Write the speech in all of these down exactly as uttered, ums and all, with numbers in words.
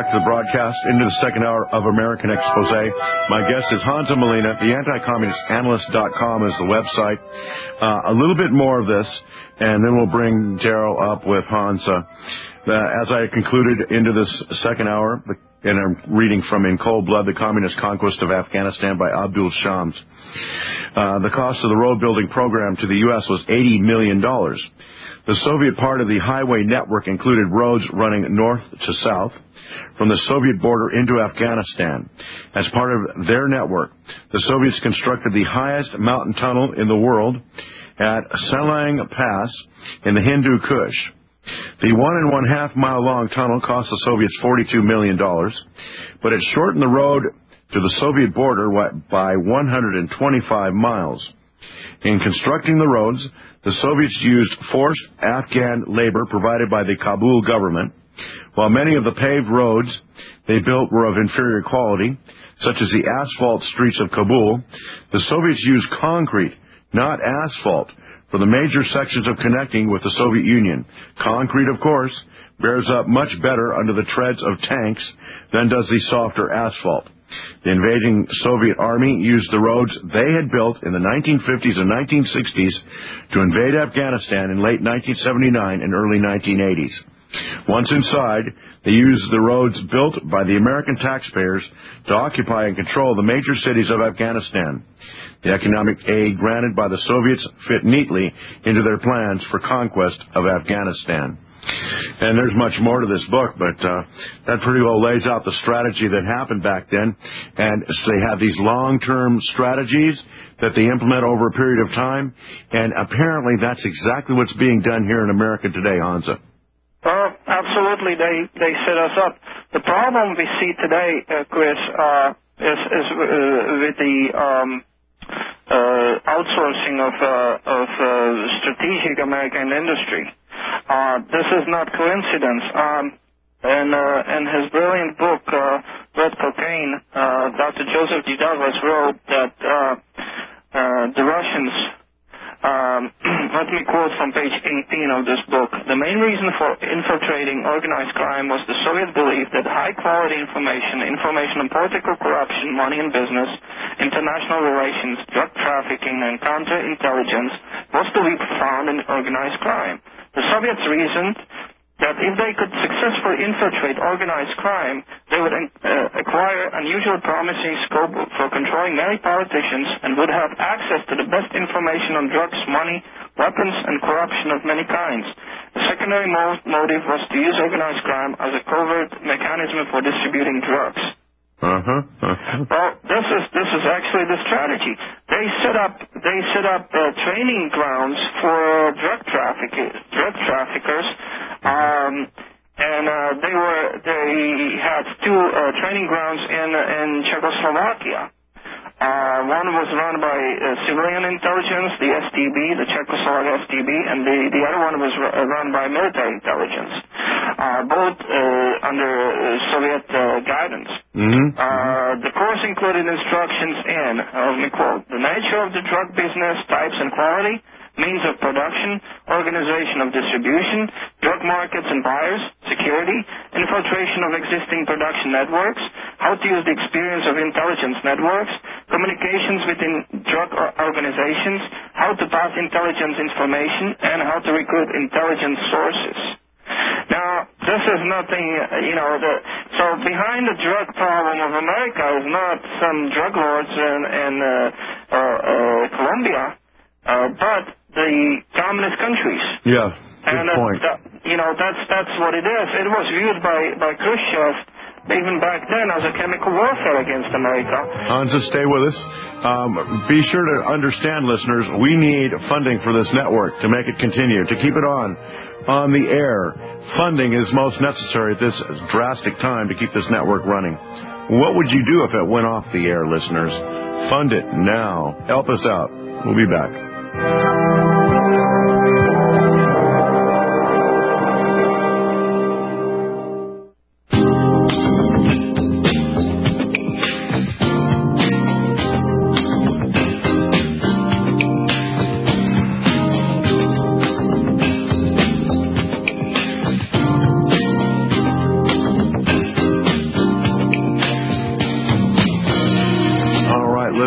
to the broadcast, into the second hour of American Expose. My guest is Hansa Molina. The anti communist analyst dot com is the website. Uh, a little bit more of this, and then we'll bring Daryl up with Hansa. Uh, as I concluded into this second hour, and I'm reading from In Cold Blood, The Communist Conquest of Afghanistan by Abdul Shams. Uh, the cost of the road building program to the U S was eighty million dollars. The Soviet part of the highway network included roads running north to south from the Soviet border into Afghanistan. As part of their network, the Soviets constructed the highest mountain tunnel in the world at Selang Pass in the Hindu Kush. The one and one half mile long tunnel cost the Soviets forty-two million dollars, but it shortened the road to the Soviet border by one hundred twenty-five miles. In constructing the roads, the Soviets used forced Afghan labor provided by the Kabul government. While many of the paved roads they built were of inferior quality, such as the asphalt streets of Kabul, the Soviets used concrete, not asphalt, for the major sections of connecting with the Soviet Union. Concrete, of course, bears up much better under the treads of tanks than does the softer asphalt. The invading Soviet army used the roads they had built in the nineteen fifties and nineteen sixties to invade Afghanistan in late nineteen seventy-nine and early nineteen eighties. Once inside, they used the roads built by the American taxpayers to occupy and control the major cities of Afghanistan. The economic aid granted by the Soviets fit neatly into their plans for conquest of Afghanistan. And there's much more to this book, but uh, that pretty well lays out the strategy that happened back then. And so they have these long-term strategies that they implement over a period of time, and apparently that's exactly what's being done here in America today, Hansa. Well, absolutely, they, they set us up. The problem we see today, uh, Chris, uh, is, is uh, with the um, uh, outsourcing of, uh, of uh, strategic American industry. Uh, this is not coincidence. Um, and uh, in his brilliant book, uh, Red Cocaine, uh, Doctor Joseph D. Douglas wrote that uh, uh, the Russians, um, let me quote from page eighteen of this book, the main reason for infiltrating organized crime was the Soviet belief that high-quality information, information on political corruption, money and business, international relations, drug trafficking, and counterintelligence was to be found in organized crime. The Soviets reasoned that if they could successfully infiltrate organized crime, they would uh, acquire unusual promising scope for controlling many politicians and would have access to the best information on drugs, money, weapons, and corruption of many kinds. The secondary mo- motive was to use organized crime as a covert mechanism for distributing drugs. Uh-huh. uh-huh. Well, this is this is actually the strategy. They set up they set up uh, training grounds for drug traffic drug traffickers, um, and uh, they were they had two uh, training grounds in in Czechoslovakia. Uh, one was run by uh, civilian intelligence, the S T B, the Czechoslovak S T B, and the, the other one was r- run by military intelligence, uh, both uh, under uh, Soviet uh, guidance. Mm-hmm. Uh, the course included instructions in, uh, let me quote, the nature of the drug business, types and quality, means of production, organization of distribution, drug markets and buyers, security, infiltration of existing production networks, how to use the experience of intelligence networks, communications within drug organizations, how to pass intelligence information, and how to recruit intelligence sources. Now, this is nothing, you know, the, so behind the drug problem of America is not some drug lords in, in uh, uh, uh, Colombia, uh, but the communist countries. Yeah, good and, uh, point. That, you know, that's that's what it is. It was viewed by, by Khrushchev even back then as a chemical warfare against America. Hansa, stay with us. Um, be sure to understand, listeners, we need funding for this network to make it continue, to keep it on, on the air. Funding is most necessary at this drastic time to keep this network running. What would you do if it went off the air, listeners? Fund it now. Help us out. We'll be back.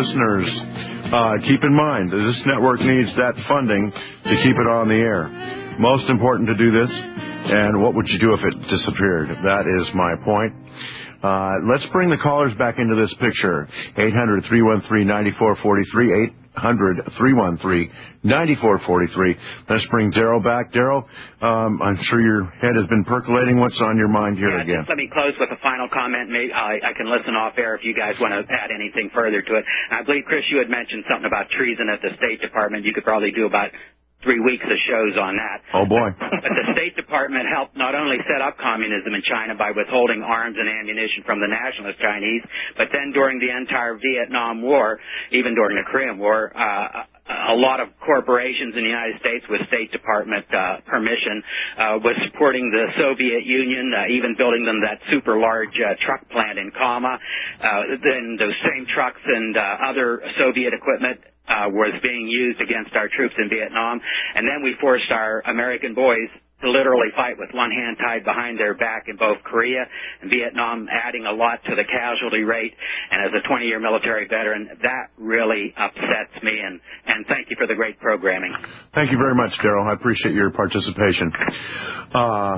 listeners, uh, keep in mind that this network needs that funding to keep it on the air. Most important to do this, and what would you do if it disappeared? That is my point. Uh, let's bring the callers back into this picture. eight hundred, three one three, nine four four three, eight hundred, three one three, nine four four three. Let's bring Daryl back. Daryl, um, I'm sure your head has been percolating. What's on your mind here yeah, again? Just let me close with a final comment. Maybe I, I can listen off air if you guys want to add anything further to it. I believe, Chris, you had mentioned something about treason at the State Department. You could probably do about three weeks of shows on that. Oh, boy. But the State Department helped not only set up communism in China by withholding arms and ammunition from the nationalist Chinese, but then during the entire Vietnam War, even during the Korean War, uh, a lot of corporations in the United States with State Department uh, permission uh, was supporting the Soviet Union, uh, even building them that super large uh, truck plant in Kama. Uh, then those same trucks and uh, other Soviet equipment Uh, was being used against our troops in Vietnam, and then we forced our American boys to literally fight with one hand tied behind their back in both Korea and Vietnam, adding a lot to the casualty rate. And as a twenty-year military veteran, that really upsets me, and, and thank you for the great programming. Thank you very much, Daryl. I appreciate your participation. Uh,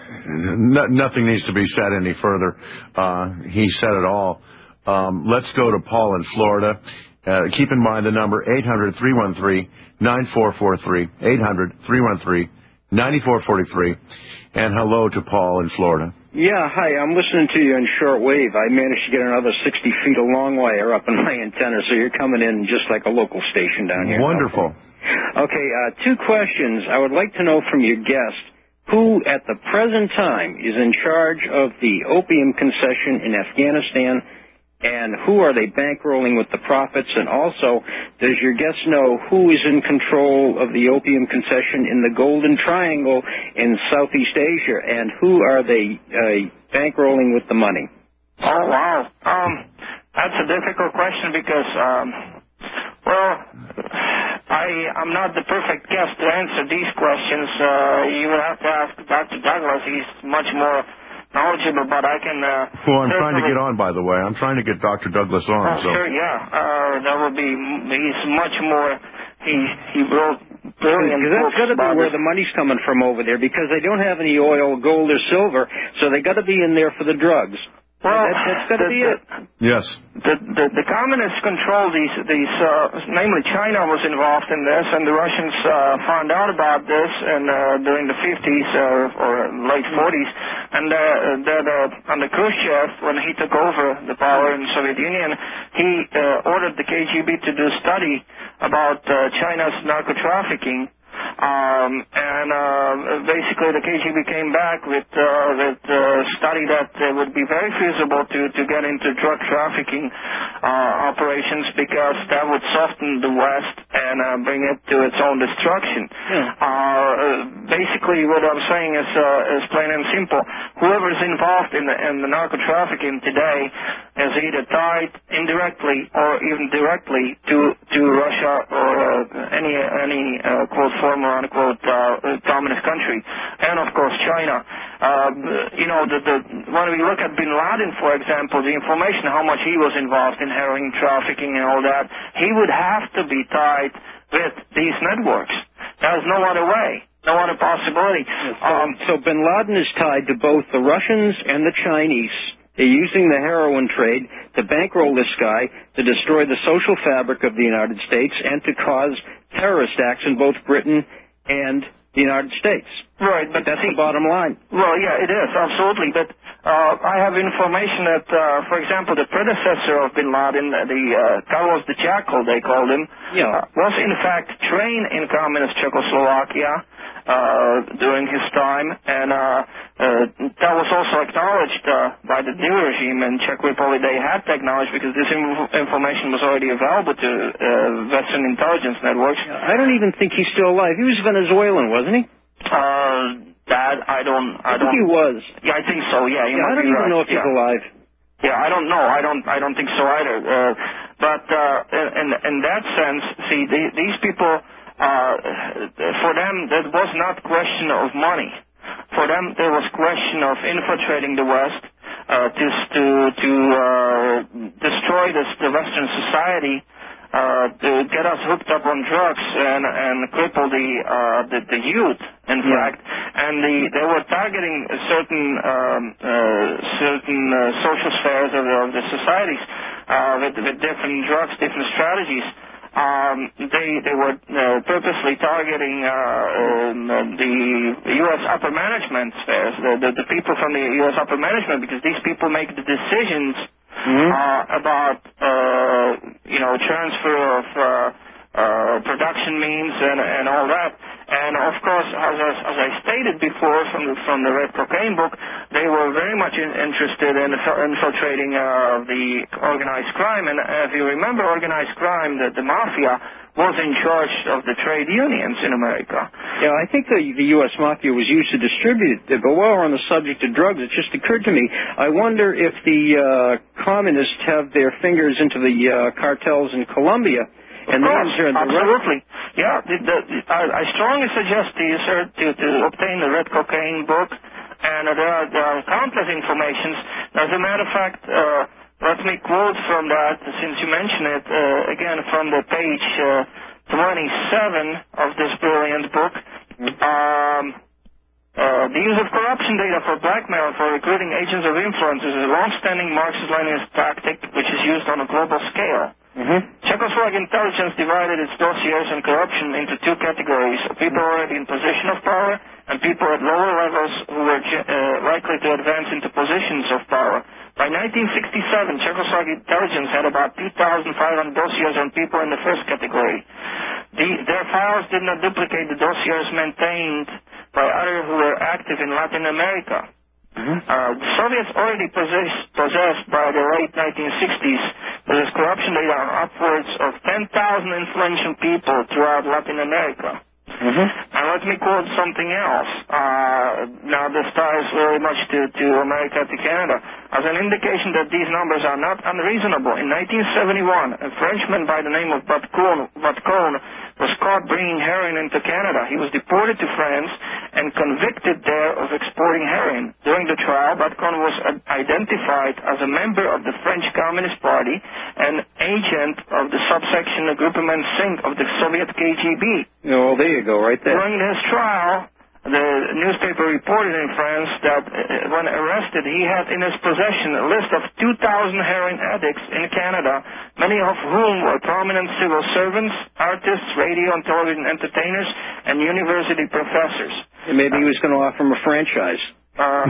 no, nothing needs to be said any further. Uh, he said it all. Um, let's go to Paul in Florida. Uh, keep in mind the number eight hundred, three one three, nine four four three, eight hundred, three one three, nine four four three. And hello to Paul in Florida. Yeah, hi, I'm listening to you in shortwave. I managed to get another sixty feet of long wire up in my antenna, so you're coming in just like a local station down here. Wonderful. Okay, uh, two questions. I would like to know from your guest who at the present time is in charge of the opium concession in Afghanistan, and who are they bankrolling with the profits? And also, does your guest know who is in control of the opium concession in the Golden Triangle in Southeast Asia, and who are they uh, bankrolling with the money? Oh, wow. Um, that's a difficult question because, um, well, I, I'm not the perfect guest to answer these questions. Uh, you would have to ask Doctor Douglas. He's much more knowledgeable, but I can... Uh, Who I'm trying to get on, by the way. I'm trying to get Doctor Douglas on. Oh, so. sure, yeah. Uh, that would be... He's much more... He he wrote brilliant Because that's got to be where it. the money's coming from over there, because they don't have any oil, gold, or silver, so they got to be in there for the drugs. Well, that, that's got to be it. Yes. The, the, the communists control these, these uh, namely China was involved in this, and the Russians uh, found out about this and, uh, during the fifties uh, or late forties, and uh, that uh, under Khrushchev, when he took over the power in the Soviet Union, he uh, ordered the K G B to do a study about uh, China's narco-trafficking. Um, and uh, basically the K G B came back with uh, with a study that uh, would be very feasible to, to get into drug trafficking uh, operations, because that would soften the West and uh, bring it to its own destruction. Yeah. Uh, basically what I'm saying is, uh, is plain and simple. Whoever's involved in the, in the narco trafficking today is either tied indirectly or even directly to, to Russia or uh, any, any uh, quote, former, unquote, uh, communist country, and of course China. Uh, you know, the, the, when we look at Bin Laden, for example, the information how much he was involved in heroin trafficking and all that, he would have to be tied with these networks. There's no other way, no other possibility. So, Um, so Bin Laden is tied to both the Russians and the Chinese. They're using the heroin trade to bankroll this guy, to destroy the social fabric of the United States, and to cause terrorist acts in both Britain and the United States. Right, but that's see, the bottom line. Well, yeah, it is, absolutely. But uh, I have information that, uh, for example, the predecessor of Bin Laden, the uh, Carlos the Jackal, they called him, Yeah. uh, was in fact trained in communist Czechoslovakia uh, during his time, and uh, uh, that was also acknowledged uh, by the new regime in Czech Republic. They had to acknowledge, because this inf- information was already available to uh, Western intelligence networks. I don't even think he's still alive. He was Venezuelan, wasn't he? Uh, that I don't. I, I think don't. he was. Yeah, I think so. Yeah, you Yeah, might I don't be even right. know if he's yeah. alive. Yeah, I don't know. I don't. I don't think so either. Uh, but uh, in in that sense, see, the, these people, uh, for them, that was not question of money. For them, there was question of infiltrating the West, uh, to to to uh, destroy this, the Western society, uh, to get us hooked up on drugs and and cripple the uh, the, the youth, in yeah. fact. And the they were targeting certain um, uh, certain uh, social spheres of the, of the societies uh, with with different drugs, different strategies. Um, they they were uh, purposely targeting uh, um, the U S upper management spheres, the, the the people from the U S upper management, because these people make the decisions mm-hmm. uh, about uh, you know transfer of uh, uh, production means and and all that. And of course, as I, as I stated before from the, from the Red Cocaine book, they were very much in, interested in infiltrating uh, the organized crime. And if you remember, organized crime, the, the mafia, was in charge of the trade unions in America. Yeah, I think the, the U S mafia was used to distribute it. But while we're on the subject of drugs, it just occurred to me, I wonder if the uh, communists have their fingers into the uh, cartels in Colombia. Of and course, the absolutely. Yeah, the, the, I, I strongly suggest to you, sir, to, to obtain the Red Cocaine book, and uh, there, are, there are countless informations. As a matter of fact, uh, let me quote from that, since you mentioned it, uh, again from the page uh, twenty-seven of this brilliant book. Um, Uh, the use of corruption data for blackmail for recruiting agents of influence is a long-standing Marxist-Leninist tactic which is used on a global scale. Mm-hmm. Czechoslovak intelligence divided its dossiers on corruption into two categories: people already in position of power and people at lower levels who were uh, likely to advance into positions of power. By nineteen sixty-seven, Czechoslovak intelligence had about two thousand five hundred dossiers on people in the first category. The, their files did not duplicate the dossiers maintained by others who were active in Latin America. Mm-hmm. Uh, the Soviets already possessed, possessed by the late nineteen sixties possessed corruption data on upwards of ten thousand influential people throughout Latin America. Mm-hmm. And let me quote something else. Uh, now this ties very much to, to America, to Canada. As an indication that these numbers are not unreasonable, in nineteen seventy-one, a Frenchman by the name of Batcone was caught bringing heroin into Canada. He was deported to France and convicted there of exporting heroin. During the trial, Batcone was identified as a member of the French Communist Party and agent of the subsection Groupement cinq of the Soviet K G B. Oh, well, there you go, right there. During his trial, the newspaper reported in France that uh, when arrested, he had in his possession a list of two thousand heroin addicts in Canada, many of whom were prominent civil servants, artists, radio and television entertainers, and university professors. And maybe he was going to offer him a franchise. Uh,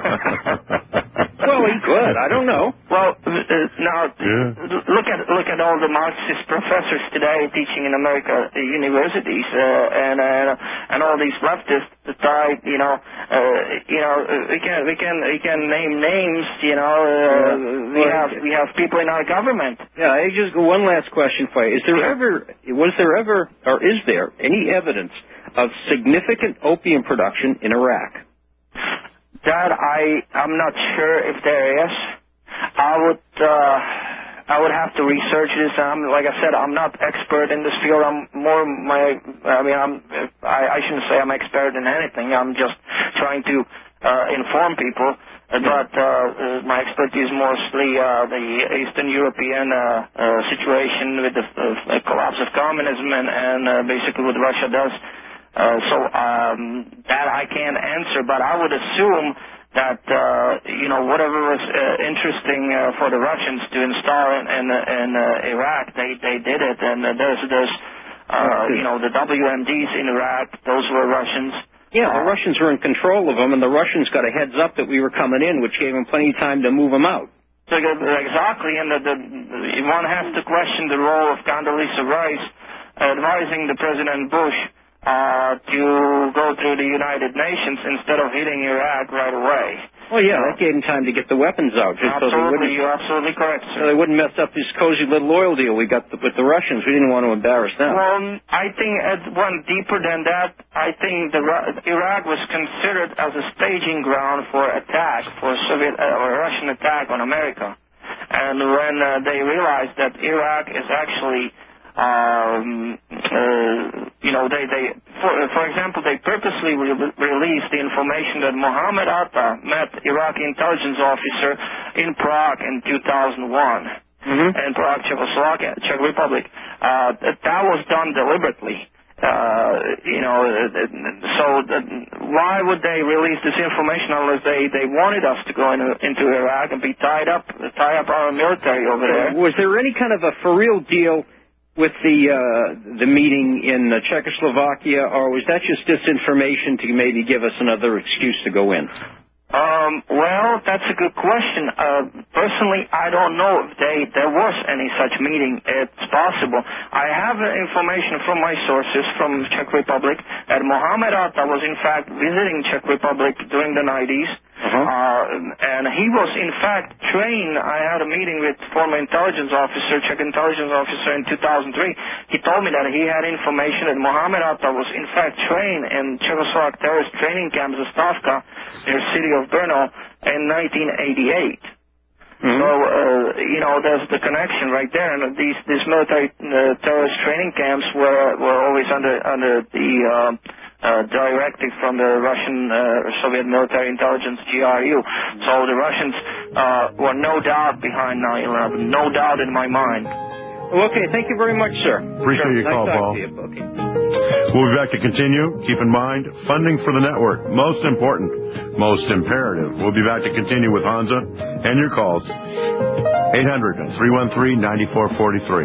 well, he could. I don't know. Well, uh, now yeah. look at look at all the Marxist professors today teaching in America uh, universities, uh, and uh, and all these leftists that type, you know, uh, you know, uh, we can we can we can name names, you know, uh, yeah. we well, have we have people in our government. Yeah, I just one last question for you: Is there ever was there ever or is there any evidence of significant opium production in Iraq? That I I'm not sure if there is. I would uh, I would have to research this. I'm like I said, I'm not expert in this field. I'm more my I mean I'm I, I shouldn't say I'm expert in anything. I'm just trying to uh, inform people. Uh, but uh, uh, my expertise mostly uh, the Eastern European uh, uh, situation with the uh, collapse of communism and, and uh, basically what Russia does. Uh, so um, that I can't answer, but I would assume that uh, you know whatever was uh, interesting uh, for the Russians to install in, in, in uh, Iraq, they they did it, and uh, there's there's uh, you know the W M Ds in Iraq, those were Russians. Yeah, the uh, Russians were in control of them, and the Russians got a heads up that we were coming in, which gave them plenty of time to move them out. So, exactly, and the, the, one has to question the role of Condoleezza Rice advising the President Bush Uh, to go through the United Nations instead of hitting Iraq right away. Well, yeah, that gave them time to get the weapons out. Just absolutely, so you're absolutely correct, sir. So they wouldn't mess up this cozy little oil deal we got with the Russians. We didn't want to embarrass them. Well, I think it went deeper than that. I think the Iraq was considered as a staging ground for attack, for Soviet uh, or Russian attack on America. And when uh, they realized that Iraq is actually Um, uh, you know, they, they for, for example, they purposely re- released the information that Mohammed Atta met Iraqi intelligence officer in Prague in two thousand one. Mm-hmm. In Prague, Czechoslovakia, Czech Republic. Uh, that, that was done deliberately. Uh, you know, so that, why would they release this information unless they, they wanted us to go into, into Iraq and be tied up, tie up our military over there? Was there any kind of a for real deal with the uh, the meeting in uh, Czechoslovakia, or was that just disinformation to maybe give us another excuse to go in? Um, well, that's a good question. Uh, personally, I don't know if they, there was any such meeting. It's possible. I have uh, information from my sources from Czech Republic that Mohammed Atta was in fact visiting Czech Republic during the nineties. Uh-huh. Uh, and he was in fact trained. I had a meeting with former intelligence officer, Czech intelligence officer in two thousand three. He told me that he had information that Mohammed Atta was in fact trained in Czechoslovak terrorist training camp Zastavka near the city of Brno in nineteen eighty-eight. Mm-hmm. So, uh, you know, there's the connection right there. And these, these military uh, terrorist training camps were, were always under, under the, uh, uh, directive from the Russian, uh, Soviet military intelligence, G R U. So the Russians, uh, were no doubt behind nine eleven. No doubt in my mind. Okay, thank you very much, sir. Appreciate sure. your nice call, Paul. You. Okay. We'll be back to continue. Keep in mind, funding for the network, most important, most imperative. We'll be back to continue with Hansa and your calls. eight hundred, three one three, nine four four three.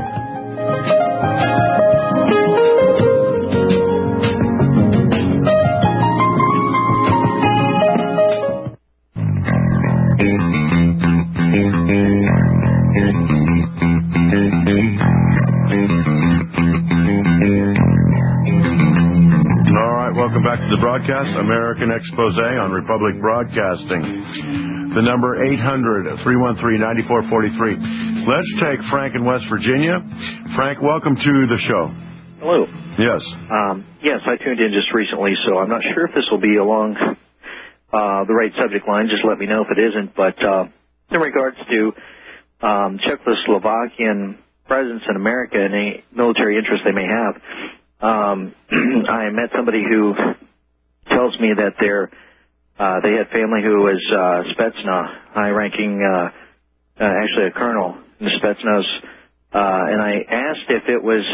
Welcome back to the broadcast, American Expose on Republic Broadcasting. The number eight hundred, three one three, nine four four three. Let's take Frank in West Virginia. Frank, welcome to the show. Hello. Yes. Um, yes, I tuned in just recently, so I'm not sure if this will be along uh, the right subject line. Just let me know if it isn't. But uh, in regards to um, Czechoslovakian presence in America and any military interest they may have, Um, I met somebody who tells me that they're, uh, they had family who was uh, Spetsnaz, high-ranking, uh, uh, actually a colonel in the Spetsnaz, uh, and I asked if it was,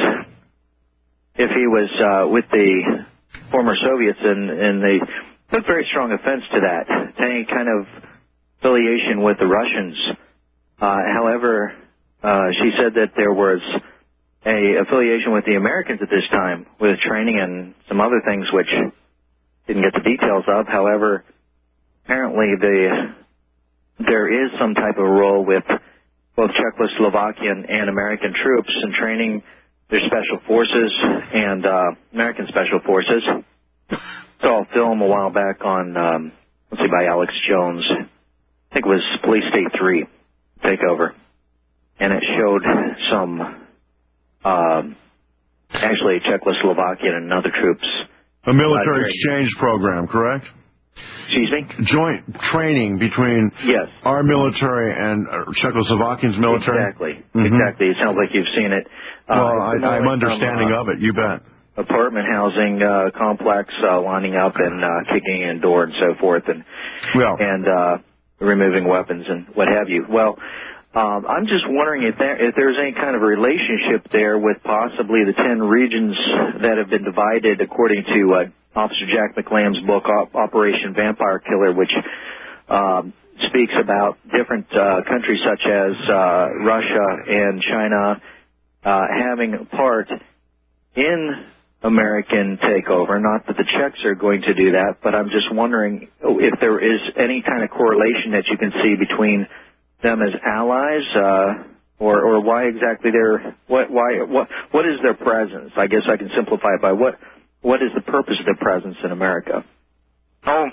if he was uh, with the former Soviets, and, and they took very strong offense to that, to any kind of affiliation with the Russians. Uh, however, uh, she said that there was a affiliation with the Americans at this time, with training and some other things which didn't get the details of. However, apparently the, there is some type of role with both Czechoslovakian and American troops in training their special forces and uh, American special forces. Saw a film a while back on, um, let's see, by Alex Jones. I think it was Police State three, Takeover. And it showed some... Um, actually, Czechoslovakian and other troops. A military uh, exchange program, correct? Excuse me? Joint training between yes. our military and Czechoslovakian's military? Exactly. Mm-hmm. Exactly. It sounds like you've seen it. Uh, well, I, I'm understanding from, uh, of it. You bet. Apartment housing uh, complex uh, lining up and uh, kicking in door and so forth, and well, and uh, removing weapons and what have you. Well, Um, I'm just wondering if, there, if there's any kind of relationship there with possibly the ten regions that have been divided according to uh, Officer Jack McLamb's book, Op- Operation Vampire Killer, which um, speaks about different uh, countries such as uh, Russia and China uh, having a part in American takeover. Not that the Czechs are going to do that, but I'm just wondering if there is any kind of correlation that you can see between them as allies, uh, or, or why exactly they're, what, why, what, what is their presence? I guess I can simplify it by what, what is the purpose of their presence in America? Oh,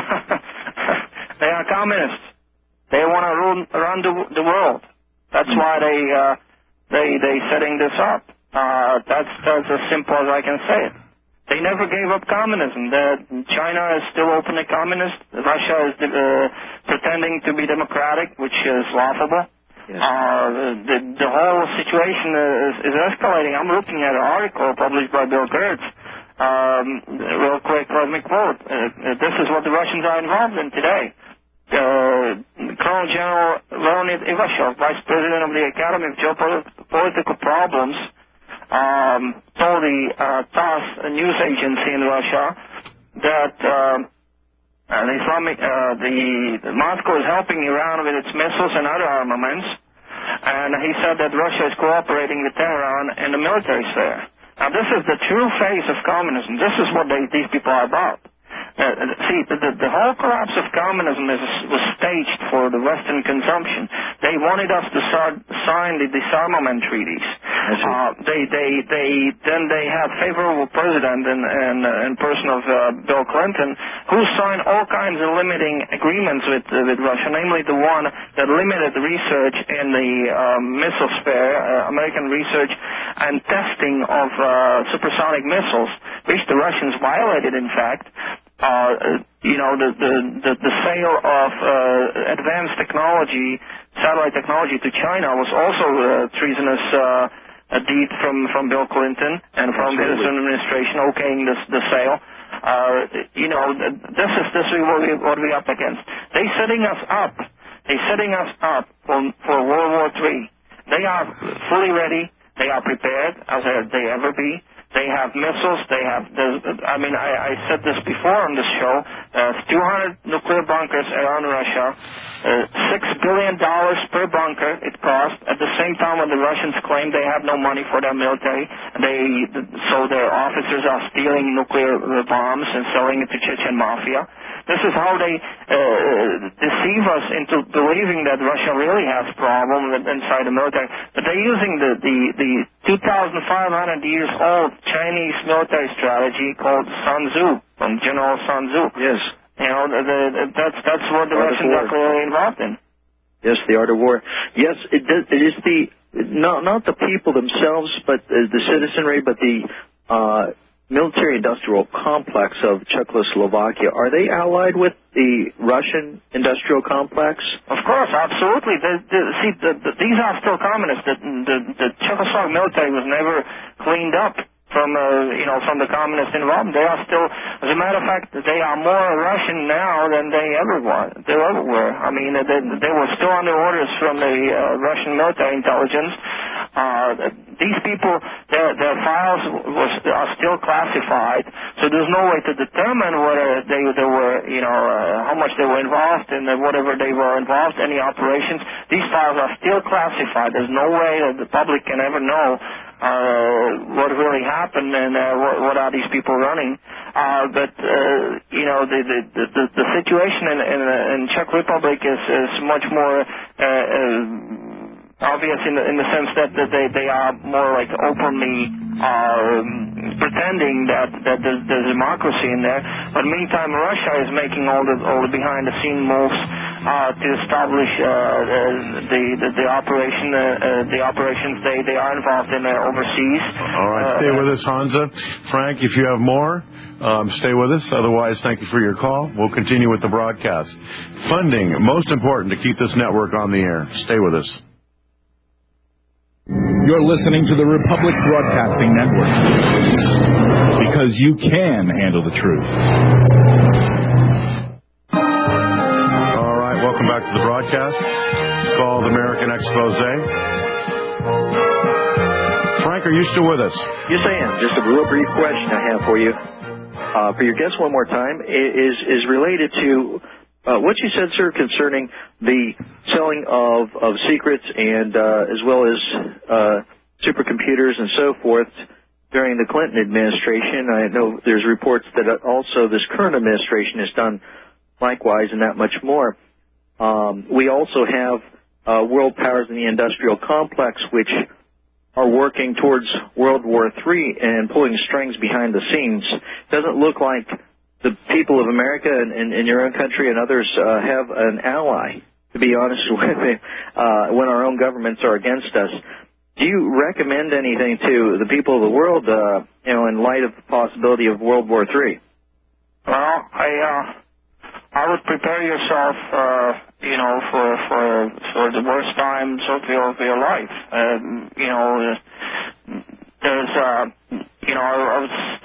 they are communists. They want to run, run the, the world. That's mm-hmm. why they, uh, they, they setting this up. Uh, that's, that's as simple as I can say it. They never gave up communism. The, China is still openly communist. Russia is uh, pretending to be democratic, which is laughable. Yes. Uh, the, the whole situation is, is escalating. I'm looking at an article published by Bill Kurtz um, real quick, let me quote. Uh, this is what the Russians are involved in today. Uh, Colonel General Leonid Ivashov, Vice President of the Academy of Geopolitical Problems, um, told the uh, TASS news agency in Russia that uh, uh, the Islamic, uh, the, the Moscow is helping Iran with its missiles and other armaments, and he said that Russia is cooperating with Tehran in the military sphere. Now, this is the true face of communism. This is what they, these people are about. Uh, see, the, the, the whole collapse of communism is, was staged for the Western consumption. They wanted us to start, sign the disarmament treaties. Uh, they, they, they, then they had favorable president in, in, in person of uh, Bill Clinton, who signed all kinds of limiting agreements with uh, with Russia, namely the one that limited the research in the uh, missile sphere, uh, American research and testing of uh, supersonic missiles, which the Russians violated, in fact. Uh, you know, the, the, the, the sale of uh, advanced technology, satellite technology to China was also a treasonous uh, a deed from, from Bill Clinton and from Absolutely. his administration okaying this, the sale. Uh, you know, this is, this is what, we, what we're up against. They're setting us up. They're setting us up for, for World War Three. They are fully ready. They are prepared, as they ever be. They have missiles. They have, I mean, I, I said this before on this show, uh, two hundred nuclear bunkers around Russia, uh, six billion dollars per bunker it cost. At the same time when the Russians claim they have no money for their military, they, so their officers are stealing nuclear bombs and selling it to Chechen mafia. This is how they uh, deceive us into believing that Russia really has problems inside the military. But they're using the, the, the two thousand five hundred years old Chinese military strategy called Sun Tzu, from General Sun Tzu. Yes. You know, the, the, that's that's what the Art Russians are clearly involved in. Yes, the art of war. Yes, it, does, it is the not not the people themselves, but the, the citizenry, but the uh, military-industrial complex of Czechoslovakia. Are they allied with the Russian industrial complex? Of course, absolutely. The, the, see, the, the, these are still communists. The, the, the Czechoslovak military was never cleaned up from, uh, you know, from the communist involvement. They are still, as a matter of fact, they are more Russian now than they ever were. They ever were. I mean, they, they were still under orders from the uh, Russian military intelligence. Uh, these people, their, their files was, are still classified, so there's no way to determine whether they, they were, you know, uh, how much they were involved in whatever they were involved, any operations. These files are still classified. There's no way that the public can ever know uh, what really happened and uh, what, what are these people running. Uh, but, uh, you know, the, the, the, the situation in, in, in Czech Republic is, is much more uh, uh, obvious in the, in the sense that, that they, they are more like openly uh, pretending that, that there's, there's democracy in there. But meantime, Russia is making all the all the behind-the-scene moves uh, to establish uh, the, the the operation uh, uh, the operations they, they are involved in uh, overseas. All right, stay uh, with us, Hansa. Frank, if you have more, um, stay with us. Otherwise, thank you for your call. We'll continue with the broadcast. Funding, most important to keep this network on the air. Stay with us. You're listening to the Republic Broadcasting Network, because you can handle the truth. All right, welcome back to the broadcast. It's called American Expose. Frank, are you still with us? Yes, I am. Just a real brief question I have for you. Uh, for your guest one more time, is is related to Uh, what you said, sir, concerning the selling of, of secrets and uh, as well as uh, supercomputers and so forth during the Clinton administration. I know there's reports that also this current administration has done likewise and that much more. Um, we also have uh, world powers in the industrial complex which are working towards World War Three and pulling strings behind the scenes. Doesn't look like the people of America and, and, and your own country and others uh, have an ally, to be honest with you, uh, when our own governments are against us. Do you recommend anything to the people of the world, uh, you know, in light of the possibility of World War Three? Well, I uh, I would prepare yourself, uh, you know, for for for the worst times of your of your life. Um, you know, there's uh, you know, I was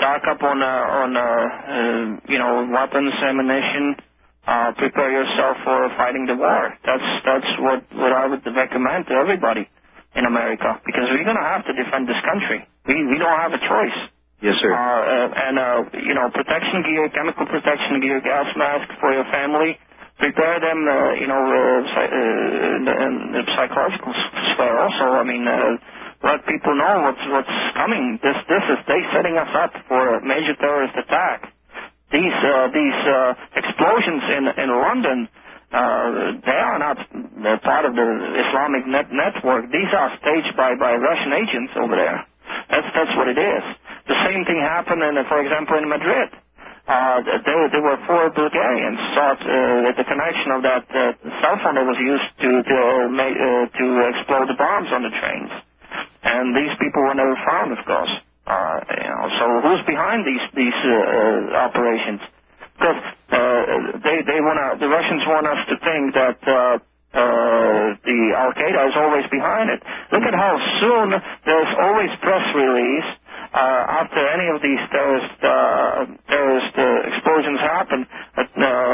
stock up on uh, on uh, uh, you know weapons, ammunition. Uh, prepare yourself for fighting the war. That's that's what what I would recommend to everybody in America, because we're going to have to defend this country. We we don't have a choice. Yes, sir. Uh, uh, and uh, you know, protection gear, chemical protection gear, gas mask for your family. Prepare them, uh, you know, uh, psy- uh, in the psychological sphere also. I mean, uh, let people know what's what's coming. This this is they setting us up for a major terrorist attack. These uh, these uh, explosions in in London, uh, they are not uh, part of the Islamic net network. These are staged by, by Russian agents over there. That's that's what it is. The same thing happened, in, for example, in Madrid. Uh, there, there were four Bulgarians thought uh, that the connection of that uh, cell phone that was used to to, uh, make, uh, to explode the bombs on the trains, and these people were never found, of course. Uh, you know, so who's behind these these uh, uh, operations? Because uh, they they want the Russians want us to think that uh, uh, the Al Qaeda is always behind it. Look at how soon there's always press release uh, after any of these terrorist uh, terrorist uh, explosions happen. But,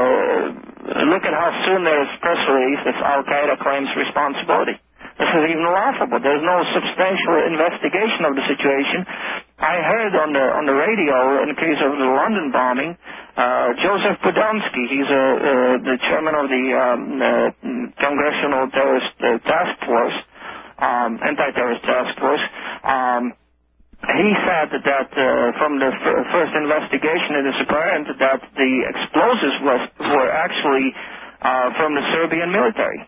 uh, look at how soon there's press release that Al Qaeda claims responsibility. This is even laughable. There's no substantial investigation of the situation. I heard on the on the radio in the case of the London bombing, uh, Joseph Podomsky, he's a, uh, the chairman of the um, uh, Congressional Terrorist uh, Task Force, um, Anti-Terrorist Task Force. Um, he said that uh, from the f- first investigation, it is apparent that the explosives was, were actually uh, from the Serbian military.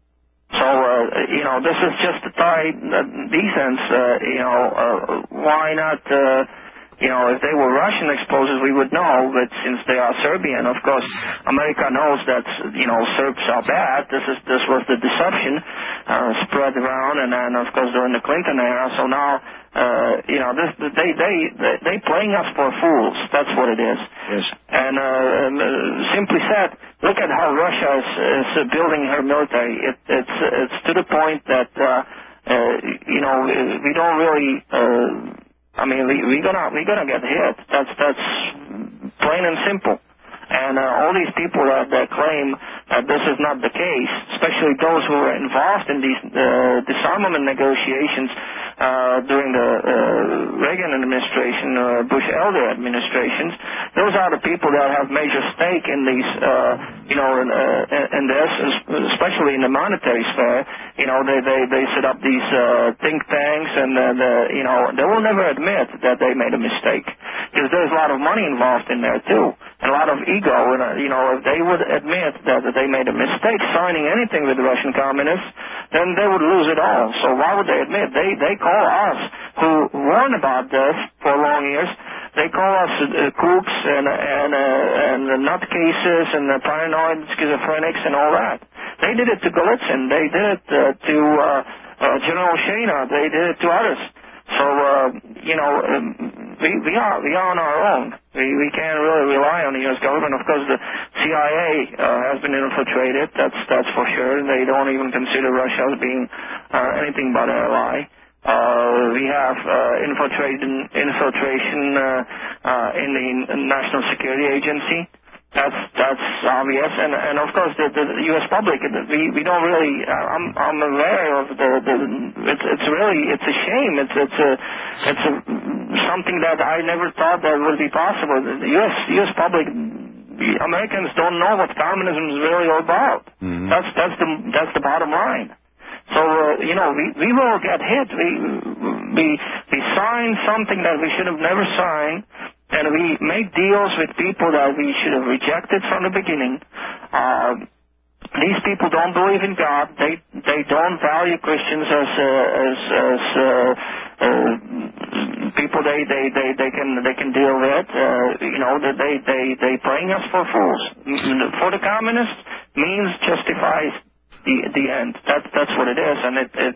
So, uh, you know, this is just to tie uh, these ends, uh, you know, uh, why not, uh, you know, if they were Russian explosives, we would know, but since they are Serbian, of course, America knows that, you know, Serbs are bad. This is, this was the deception, uh, spread around, and then, of course, during the Clinton era, so now, uh, you know, this, they, they, they, they playing us for fools. That's what it is. Yes. And, uh, uh, simply said, look at how Russia is, is uh, building her military. It, it's, it's to the point that, uh, uh, you know, we don't really, uh, I mean, we, we're gonna, we're gonna get hit. That's, that's plain and simple. And uh, all these people that, that claim that this is not the case, especially those who were involved in these uh, disarmament negotiations uh, during the uh, Reagan administration, uh, Bush-Elder administrations, those are the people that have major stake in these, uh, you know, in, uh, in this, especially in the monetary sphere. You know, they they, they set up these uh, think tanks, and uh, the, you know, they will never admit that they made a mistake, because there's a lot of money involved in there too, and a lot of ego. And uh, you know, if they would admit that, that they made a mistake signing anything with the Russian communists, then they would lose it all. So why would they admit? They they call us, who warned about this for long years, they call us uh, kooks and and uh, and nutcases and uh, paranoid schizophrenics and all that. They did it to Golitsyn. They did it uh, to uh, uh, General Shana. They did it to others. So uh, you know, um, we we are we are on our own. We we can't really rely on the U S government. Of course, the C I A uh, has been infiltrated. That's that's for sure. They don't even consider Russia as being uh, anything but an ally. Uh, we have uh, infiltration infiltration uh, uh, in the National Security Agency. That's that's obvious, and and of course the, the U S public. We we don't really. I'm I'm aware of the the. It's it's really it's a shame. It's it's a it's a something that I never thought that would be possible. The U S U S public, the Americans don't know what communism is really all about. Mm-hmm. That's that's the that's the bottom line. So uh, you know we we will get hit. We we we sign something that we should have never signed. And we make deals with people that we should have rejected from the beginning. Uh, these people don't believe in God. They they don't value Christians as uh, as as uh, uh, people they, they, they, they can they can deal with. Uh, you know that they they they playing us for fools. For the communists, means justifies the the end. That's that's what it is, and it. it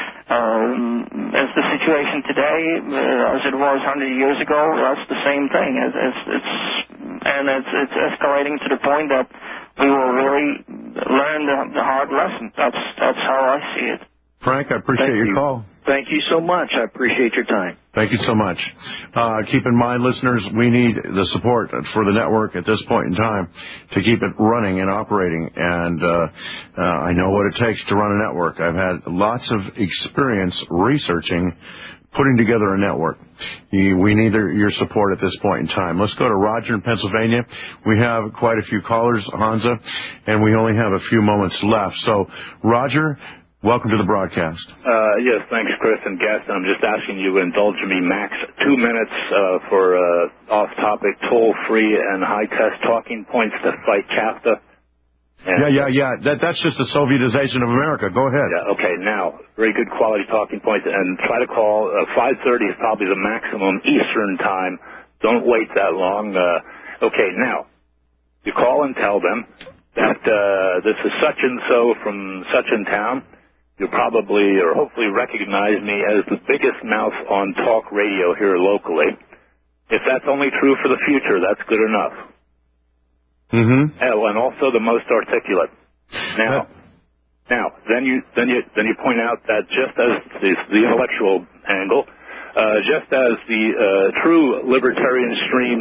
Um, as the situation today, uh, as it was one hundred years ago, that's the same thing. It's, it's, it's and it's, it's escalating to the point that we will really learn the, the hard lesson. That's that's how I see it. Frank, I appreciate Thank your you. call. Thank you so much. I appreciate your time. Thank you so much. Uh, keep in mind, listeners, we need the support for the network at this point in time to keep it running and operating. And uh, uh, I know what it takes to run a network. I've had lots of experience researching putting together a network. You, we need their, your support at this point in time. Let's go to Roger in Pennsylvania. We have quite a few callers, Hansa, and we only have a few moments left. So, Roger, welcome to the broadcast. Uh, yes, thanks, Chris and guest. I'm just asking you to indulge me max two minutes uh, for uh, off-topic, toll-free, and high-test talking points to fight CAFTA. And yeah, yeah, yeah. That, that's just the Sovietization of America. Go ahead. Yeah, okay, now, very good quality talking points, and try to call. Uh, five thirty is probably the maximum Eastern time. Don't wait that long. Uh, okay, now, you call and tell them that uh, this is such-and-so from such-and-town. You probably or hopefully recognize me as the biggest mouth on talk radio here locally. If that's only true for the future, that's good enough. Mm-hmm. Oh, and also the most articulate. Now, now, then you then you then you point out that just as the, the intellectual angle, uh, just as the uh, true libertarian stream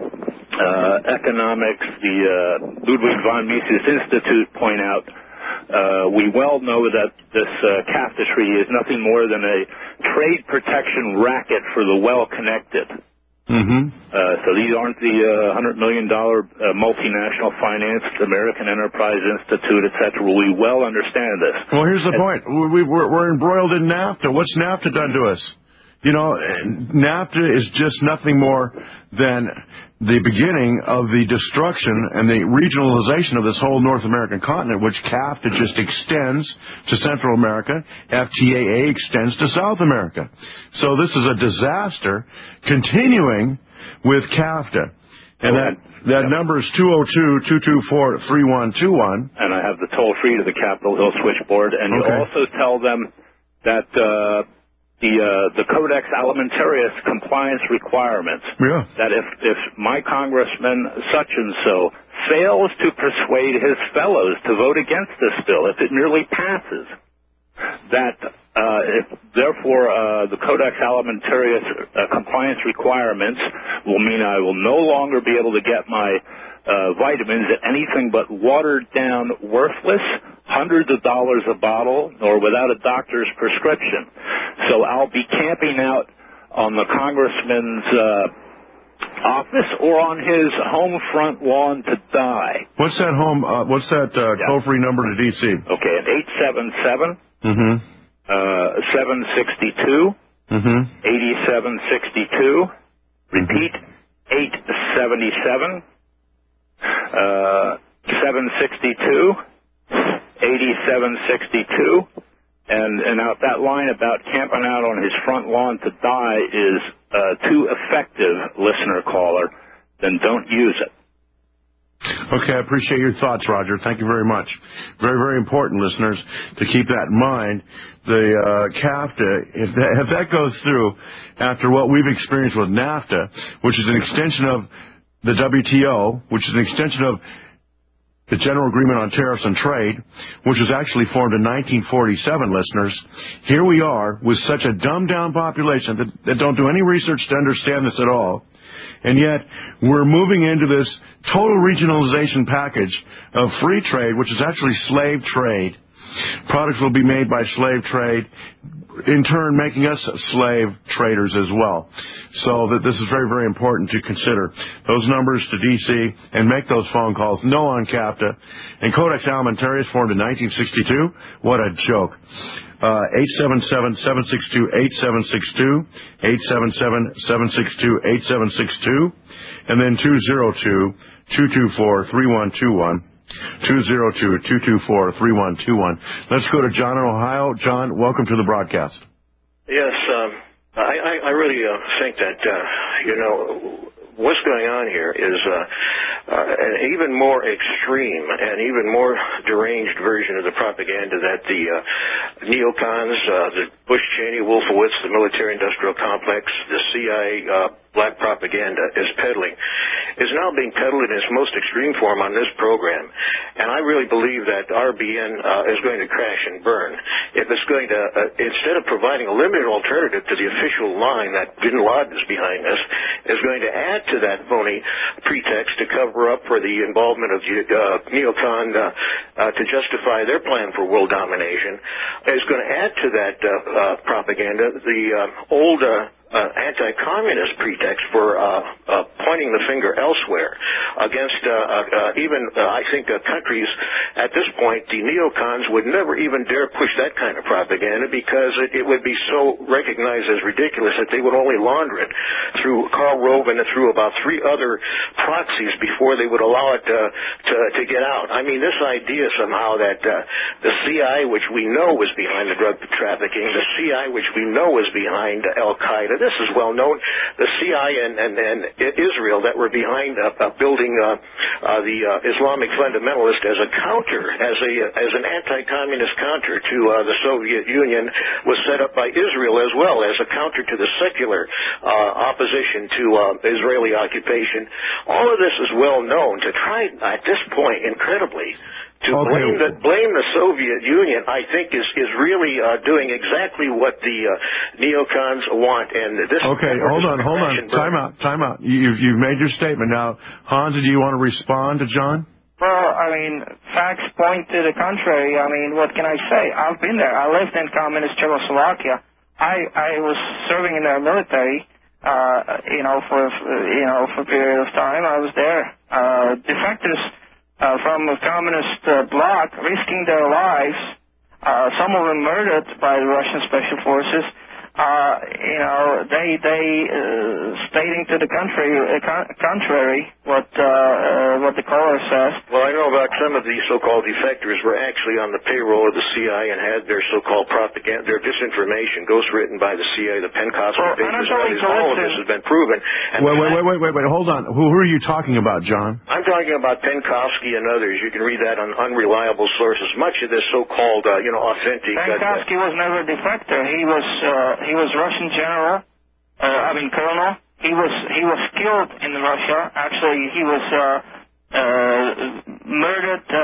uh, economics, the uh, Ludwig von Mises Institute point out, uh, we well know that this uh, CAFTA treaty is nothing more than a trade protection racket for the well-connected. Mm-hmm. Uh, so these aren't the uh, one hundred million dollars uh, multinational financed American Enterprise Institute, et cetera. We well understand this. Well, here's the and, point. We, we're, we're embroiled in NAFTA. What's NAFTA done to us? You know, NAFTA is just nothing more than the beginning of the destruction and the regionalization of this whole North American continent, which CAFTA just extends to Central America, F T A A extends to South America. So this is a disaster continuing with CAFTA. And that, that yep. number is two oh two, two two four, three one two one. And I have the toll-free to the Capitol Hill switchboard. And you okay. also tell them that... Uh, The uh, the Codex Alimentarius compliance requirements. Yeah. That if if my congressman such and so fails to persuade his fellows to vote against this bill, if it merely passes, that uh, if therefore uh, the Codex Alimentarius uh, compliance requirements will mean I will no longer be able to get my uh, vitamins at anything but watered down, worthless, hundreds of dollars a bottle, or without a doctor's prescription. So I'll be camping out on the congressman's uh, office or on his home front lawn to die. What's that home? Uh, what's that uh, yeah. toll-free number to D C? Okay, at eight seven seven, mm-hmm. uh, seven six two, mm-hmm. eighty-seven sixty-two. Repeat, eight seven seven, uh, seven sixty-two, eighty-seven sixty-two. And, and out that line about camping out on his front lawn to die is uh, too effective, listener caller, then don't use it. Okay, I appreciate your thoughts, Roger. Thank you very much. Very, very important, listeners, to keep that in mind. The uh, CAFTA, if that, if that goes through after what we've experienced with NAFTA, which is an extension of the W T O, which is an extension of the General Agreement on Tariffs and Trade, which was actually formed in nineteen forty-seven, listeners. Here we are with such a dumbed-down population that, that don't do any research to understand this at all. And yet, we're moving into this total regionalization package of free trade, which is actually slave trade. Products will be made by slave trade, in turn making us slave traders as well. So that this is very, very important to consider. Those numbers to D C and make those phone calls. No on CAFTA. And Codex Alimentarius formed in nineteen sixty-two. What a joke. Uh, eight seven seven, seven six two, eight seven six two, eight seven seven, seven six two, eight seven six two, and then two oh two, two two four, three one two one. two oh two, two two four, three one two one. Let's go to John in Ohio. John, welcome to the broadcast. Yes, um, I, I, I really uh, think that, uh, you know, what's going on here is uh, uh, an even more extreme and even more deranged version of the propaganda that the uh, neocons, uh, the Bush, Cheney, Wolfowitz, the military-industrial complex, the C I A uh, black propaganda is peddling is now being peddled in its most extreme form on this program. And I really believe that R B N uh, is going to crash and burn. If it's going to, uh, instead of providing a limited alternative to the official line that bin Laden is behind us, is going to add to that phony pretext to cover up for the involvement of uh, neocon uh, uh, to justify their plan for world domination, is going to add to that uh, uh, propaganda the uh, old uh, Uh, anti-communist pretext for uh, uh, pointing the finger elsewhere against uh, uh, even, uh, I think, uh, countries at this point. The neocons would never even dare push that kind of propaganda because it, it would be so recognized as ridiculous that they would only launder it through Karl Rove and through about three other proxies before they would allow it uh, to, to get out. I mean, this idea somehow that uh, the C I A, which we know was behind the drug trafficking, the C I A, which we know was behind Al-Qaeda, this is well known. The C I A and, and, and Israel that were behind uh, uh, building uh, uh, the uh, Islamic fundamentalist as a counter, as a as an anti-communist counter to uh, the Soviet Union, was set up by Israel as well as a counter to the secular uh, opposition to uh, Israeli occupation. All of this is well known. To try at this point, incredibly, to okay. blame the blame the Soviet Union, I think, is is really uh, doing exactly what the uh, neocons want. And this. Okay, hold on, hold on. Time out, time out. You've you've made your statement. Now, Hans, do you want to respond to John? Well, I mean, facts point to the contrary. I mean, what can I say? I've been there. I lived in communist Czechoslovakia. I I was serving in the military. Uh, you know, for you know for a period of time, I was there. Uh, defectors. Uh, from the communist uh, bloc, risking their lives, uh, some of them murdered by the Russian special forces, uh, you know, they, they, uh, stating to the country, uh, con- contrary, what, uh, uh, what the caller says. Well, I know about some of these so-called defectors were actually on the payroll of the C I A and had their so-called propaganda, their disinformation, ghostwritten by the C I A, the Penkovsky well, papers, all of this has been proven. And wait, wait, wait, wait, wait, wait, hold on. Who, who are you talking about, John? I'm talking about Penkovsky and others. You can read that on unreliable sources. Much of this so-called, uh, you know, authentic. Penkovsky uh, was never a defector. He was, uh, he was Russian general, uh, I mean colonel. He was he was killed in Russia. Actually, he was uh, uh, murdered. Uh,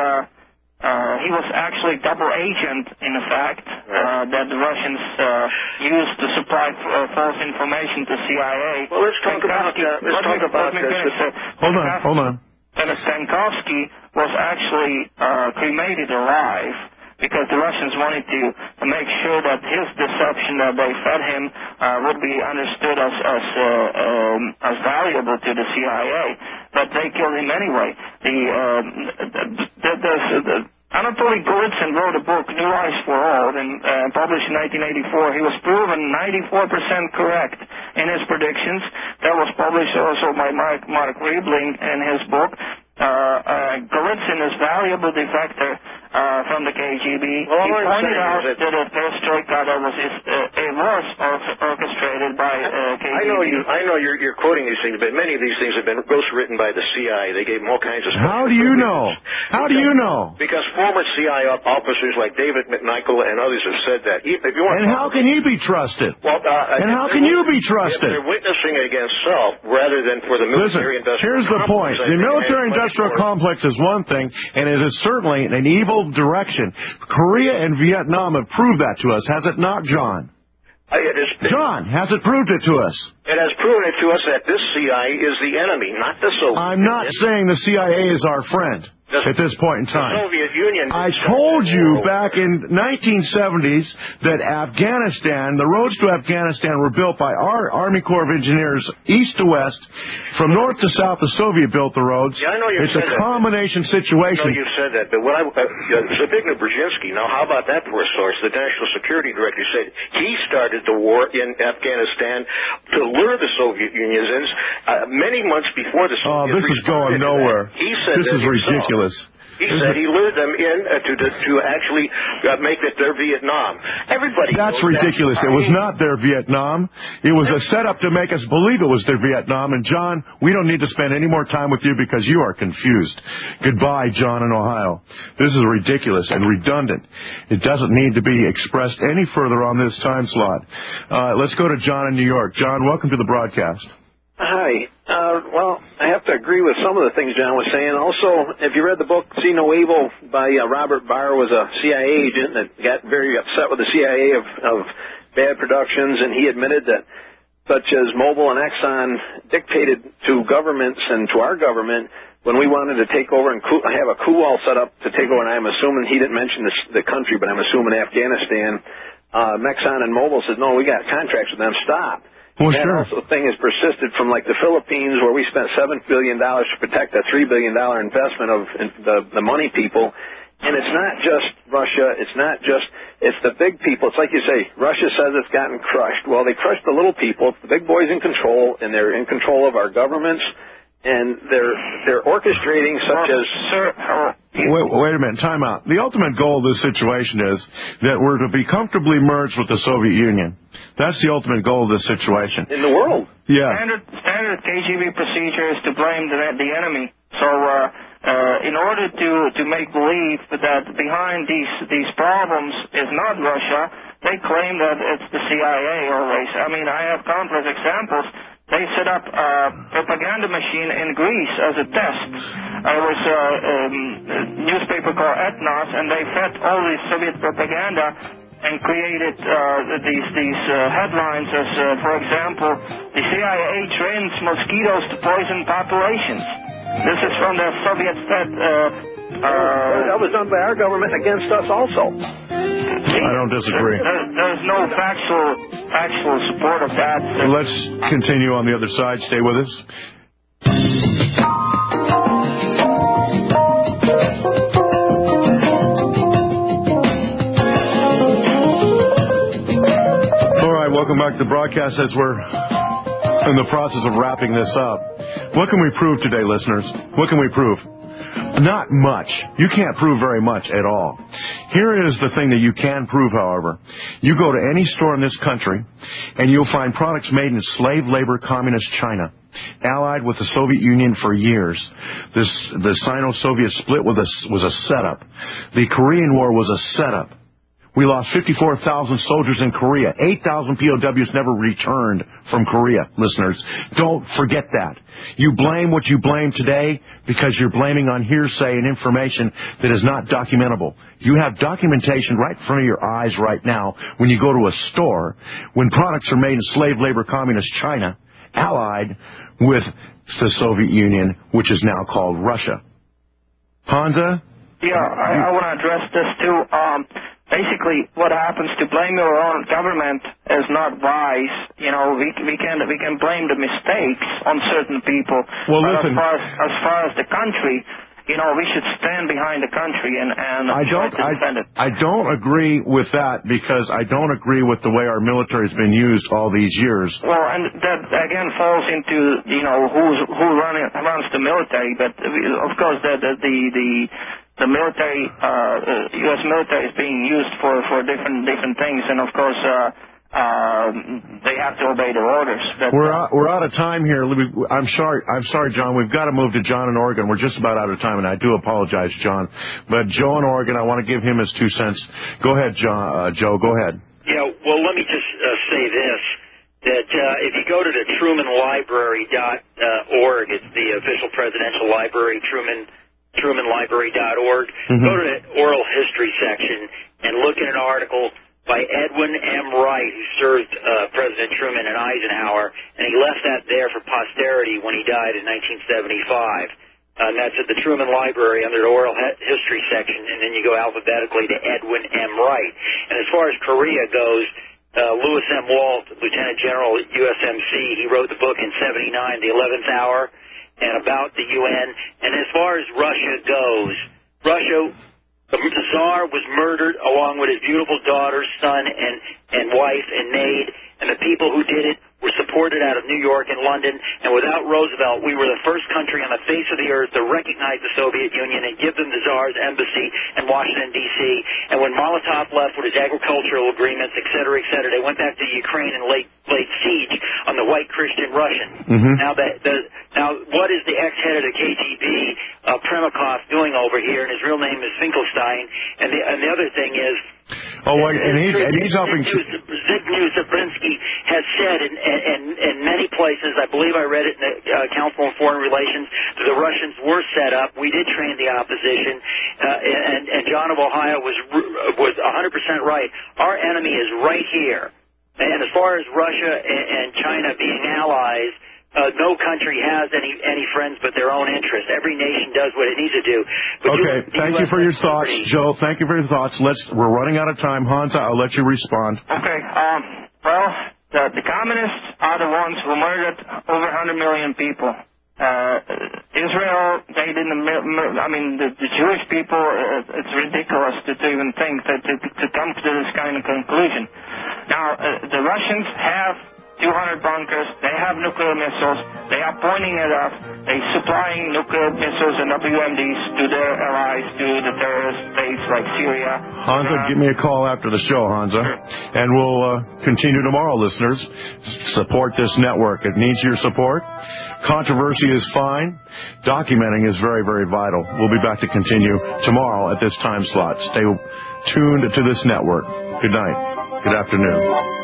uh, he was actually double agent, in effect, uh, that the Russians uh, used to supply uh, false information to C I A. Well, let's talk about uh, let's let talk me, about let me this. finish. Hold on, hold on. And Penkovsky was actually uh, cremated alive, because the Russians wanted to, to make sure that his deception that they fed him uh, would be understood as as, uh, um, as valuable to the C I A. But they killed him anyway. The, um, the, the, the Anatoly Golitsyn wrote a book, New Lies for All, and uh, published in nineteen eighty-four. He was proven ninety-four percent correct in his predictions. That was published also by Mark, Mark Riebling in his book. Uh, uh, Golitsyn is valuable defector uh, from the K G B. Well, he pointed out that, that a perestroika that was uh, it was orchestrated by uh, K G B. I know you. I know you're, you're quoting these things, but many of these things have been ghostwritten by the C I A. They gave them all kinds of. How do you know? How do you know? Because former C I A officers like David McNichol and others have said that. If you want, and how can he be trusted? Well, uh, and how can you be trusted? If they're witnessing against self rather than for the military-industrial. Here's the point: the military-industrial complex is one thing, and it is certainly an evil direction. Korea and Vietnam have proved that to us, has it not, John? Uh, it is, John, has it proved it to us? It has proven it to us that this C I A is the enemy, not the Soviet I'm not Union. saying the C I A is our friend the, at this point in time. The Soviet Union. I told you back in nineteen seventies that Afghanistan, the roads to Afghanistan were built by our Army Corps of Engineers, east to west. From north to south, the Soviet built the roads. Yeah, I know you've it's said a that. combination situation. I know you've said that, but what I, uh, Zbigniew Brzezinski, now how about that for a source? The National Security Director said he started the war in Afghanistan to lure the Soviet Union in uh, many months before the Soviets. Oh, this is going nowhere. He said this is himself. ridiculous. He said he lured them in uh, to to, to actually uh, make it their Vietnam. Everybody. That's knows ridiculous. That. It was not their Vietnam. It was a setup to make us believe it was their Vietnam. And John, we don't need to spend any more time with you because you are confused. Goodbye, John in Ohio. This is ridiculous and redundant. It doesn't need to be expressed any further on this time slot. Uh, let's go to John in New York. John, welcome to the broadcast. Hi. Uh, well, I have to agree with some of the things John was saying. Also, if you read the book See No Evil by uh, Robert Barr, was a C I A agent that got very upset with the C I A of, of bad productions, and he admitted that such as Mobil and Exxon dictated to governments and to our government when we wanted to take over and cool, have a cool wall set up to take over, and I'm assuming he didn't mention this, the country, but I'm assuming Afghanistan, uh, Exxon and Mobil said, no, we got contracts with them, stop. Well, that sure. also thing has persisted from like the Philippines, where we spent seven billion dollars to protect a three billion dollars investment of the, the money people. And it's not just Russia. It's not just, it's the big people. It's like you say, Russia says it's gotten crushed. Well, they crushed the little people. It's the big boys in control, and they're in control of our governments. And they're they're orchestrating such as... Sir, wait, wait a minute, time out. The ultimate goal of this situation is that we're to be comfortably merged with the Soviet Union. That's the ultimate goal of this situation. In the world. Yeah. Standard, standard K G B procedure is to blame the, the enemy. So uh, uh, in order to, to make believe that behind these, these problems is not Russia, they claim that it's the C I A always. I mean, I have countless examples. They set up a propaganda machine in Greece as a test. There was a, um, a newspaper called Ethnos, and they fed all this Soviet propaganda and created uh, these these uh, headlines as, uh, for example, the C I A trains mosquitoes to poison populations. This is from the Soviet Fed. Uh, uh, that was done by our government against us also. I don't disagree. There, there's no factual factual support of that. Let's continue on the other side. Stay with us. All right, welcome back to the broadcast as we're in the process of wrapping this up. What can we prove today, listeners? What can we prove? Not much. You can't prove very much at all. Here is the thing that you can prove, however. You go to any store in this country, and you'll find products made in slave labor communist China, allied with the Soviet Union for years. This, the Sino-Soviet split was a, was a setup. The Korean War was a setup. We lost fifty-four thousand soldiers in Korea. eight thousand P O Ws never returned from Korea, listeners. Don't forget that. You blame what you blame today because you're blaming on hearsay and information that is not documentable. You have documentation right in front of your eyes right now when you go to a store when products are made in slave labor communist China, allied with the Soviet Union, which is now called Russia. Hansa? Yeah, I, I want to address this too. Um, Basically, what happens to blame your own government is not wise. You know, we we can we can blame the mistakes on certain people. Well, but listen. as far as, as far as the country, you know, we should stand behind the country and and I don't try to defend it. I, I don't agree with that because I don't agree with the way our military has been used all these years. Well, and that again falls into you know who's who running runs the military, but of course the the the, the The military, uh, U S military is being used for, for different different things, and of course, uh, uh, they have to obey the orders. That, we're out, we're out of time here. I'm sorry, I'm sorry, John. We've got to move to John in Oregon. We're just about out of time, and I do apologize, John. But Joe in Oregon, I want to give him his two cents. Go ahead, John. Uh, Joe, go ahead. Yeah. Well, let me just uh, say this. That uh, if you go to the Truman Library dot org, it's the official presidential library, Truman. Truman Library dot org. Mm-hmm. Go to the oral history section and look at an article by Edwin M. Wright, who served uh, President Truman and Eisenhower, and he left that there for posterity when he died in nineteen seventy-five. Uh, and that's at the Truman Library under the oral he- history section, and then you go alphabetically to Edwin M. Wright. And as far as Korea goes, uh, Lewis M. Walt, Lieutenant General at U S M C, he wrote the book in seventy-nine, The eleventh Hour, and about the U N. And as far as Russia goes, Russia, the Tsar was murdered along with his beautiful daughter, son, and, and wife and maid, and the people who did it were supported out of New York and London. And without Roosevelt, we were the first country on the face of the earth to recognize the Soviet Union and give them the Tsar's embassy in Washington, D C And when Molotov left with his agricultural agreements, et cetera, et cetera, they went back to Ukraine and laid, laid siege on the white Christian Russians. Mm-hmm. Now, that the, now, what is the ex-head of the K G B, uh, Primakov, doing over here? And his real name is Finkelstein. And the, and the other thing is... Oh, well, and he's, and he's helping... Zbigniew W. Zabrinsky has said in, in, in many places, I believe I read it in the uh, Council on Foreign Relations, that the Russians were set up. We did train the opposition, uh, and, and John of Ohio was was one hundred percent right. Our enemy is right here. And as far as Russia and, and China being allies, Uh, no country has any any friends but their own interests. Every nation does what it needs to do. But okay, you, thank you for your thoughts, Joe. Thank you for your thoughts. Let's. We're running out of time, Hans. I'll let you respond. Okay. Um. Well, the, the communists are the ones who murdered over one hundred million people. Uh, Israel, they didn't. I mean, the, the Jewish people. Uh, it's ridiculous to, to even think that to, to come to this kind of conclusion. Now, uh, the Russians have two hundred bunkers. They have nuclear missiles. They are pointing at us. They're supplying nuclear missiles and W M Ds to their allies, to the terrorist states like Syria. Hansa, uh, give me a call after the show, Hansa. Sure. And we'll uh, continue tomorrow, listeners. Support this network. It needs your support. Controversy is fine. Documenting is very, very vital. We'll be back to continue tomorrow at this time slot. Stay tuned to this network. Good night. Good afternoon.